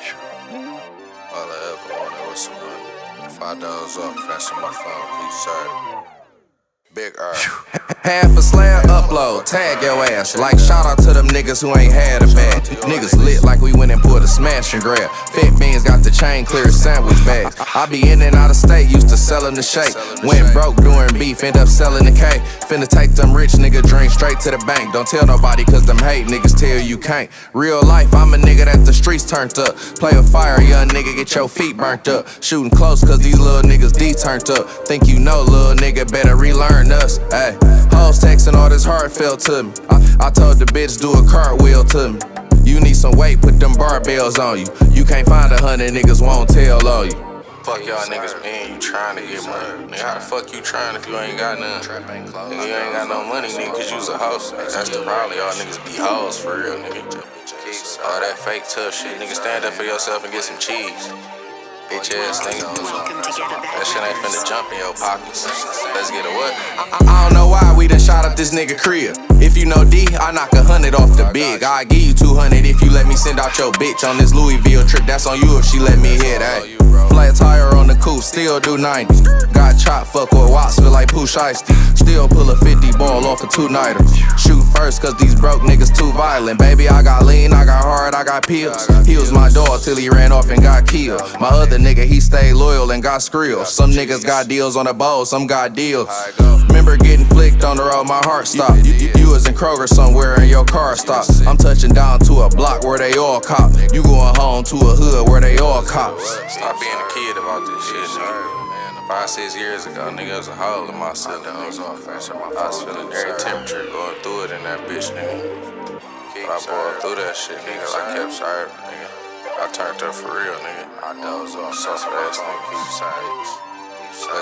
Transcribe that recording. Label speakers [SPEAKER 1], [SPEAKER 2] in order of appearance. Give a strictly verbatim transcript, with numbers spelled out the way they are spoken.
[SPEAKER 1] All I ever wanted was some money. Five dollars off, that's on my phone, please, sorry. Big R.
[SPEAKER 2] Half a slab upload, tag your ass. Like shout out to them niggas who ain't had a bag. Niggas lit like we went and pulled a smash and grab. Fit beans got the chain clear sandwich bags. I be in and out of state, used to sellin' the shake. Went broke doing beef, end up selling the cake. Finna take them rich nigga dreams straight to the bank. Don't tell nobody cause them hate niggas tell you can't. Real life, I'm a nigga that the streets turned up. Play with fire, young nigga, get your feet burnt up. Shooting close cause these little niggas D turned up. Think you know, little nigga, better relearn us. Ay, hoes texting all this heartfelt to me. I, I told the bitch do a cartwheel to me. You need some weight, put them barbells on you. You can't find a hundred niggas won't tell on you.
[SPEAKER 1] Fuck y'all niggas, man, you trying to get money. Nigga, how the fuck you trying if you ain't got none? Nigga, you ain't got no money, nigga, cause you's a host. That's the problem, y'all niggas be hoes for real, nigga. All that fake tough shit, nigga, stand up for yourself and get some cheese. Bitch ass nigga. That shit ain't finna jump in your pockets. Let's get a what?
[SPEAKER 2] I, I don't know why we done shot up this nigga crib. If you know D, I knock a hundred off the big. I give you two hundred if you let me send out your bitch on this Louisville trip. That's on you if she let me hit, ayy. Flat tire on the coupe, still do ninety. Got chopped, fuck with Watts, feel like Pooh Shiesty. Still pull a fifty ball off a two-nighter. Shoot first cause these broke niggas too violent. Baby, I got lean, I got hard, I got pills. He was my dog till he ran off and got killed. My other nigga, he stayed loyal and got skrill. Some niggas got deals on the bowl, some got deals. Remember getting flicked on the road, my heart stopped. You, you, you was in Kroger somewhere and your car stopped. I'm touching down to a block where they all cop. You going home to a hood where they all cops.
[SPEAKER 1] Stop being a kid about this shit, nigga. Five, six years ago, nigga, it was a hole in my cylinder. I was feeling every temperature going through it in that bitch, nigga. But I boiled through that shit, nigga. I kept serving, nigga. I turned up for real, nigga. I dozed off so fast, nigga. Keep silence.